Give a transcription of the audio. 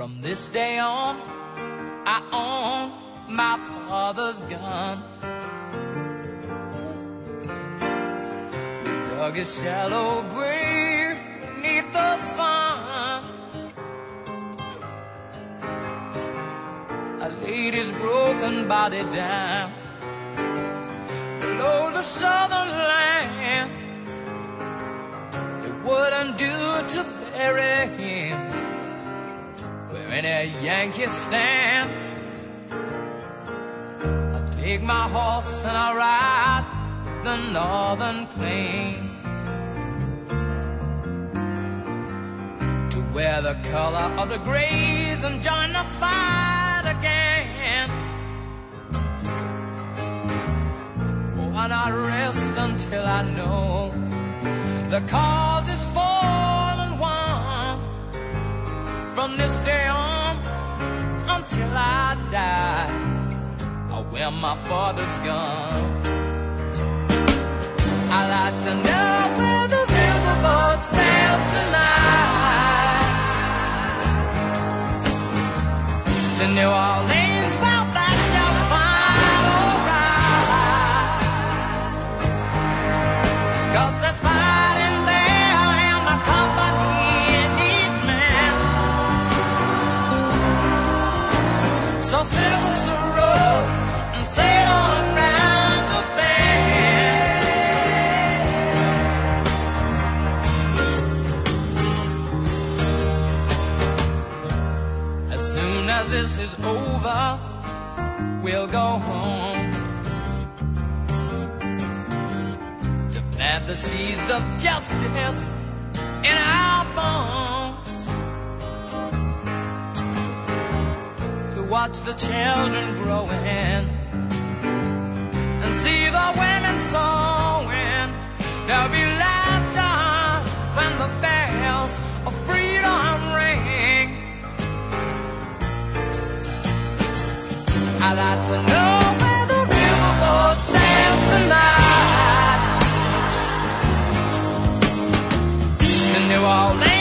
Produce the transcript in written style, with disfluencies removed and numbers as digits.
From this day on, I own my father's gun. We dug a shallow grave beneath the sun. I laid his broken body down below the southern land. It wouldn't do to bury him where any Yankee stands. I take my horse and I ride the northern plain to where the color of the grays and join the fight again. Oh, I'll not rest until I know the cause is full and won. From this day on until I die, I wear my father's gun. I like to know where the riverboat sails tonight, to New Orleans, about that just fine, alright. 'Cause there's fighting there and my company needs men. So sail us the road and sail on around the bend. As soon as this is over, we'll go home to plant the seeds of justice in our bones, to watch the children growing and see the women sewing. There'll be laughter when the bells of freedom ring. I'd like to know where the riverboat sails tonight, to New Orleans.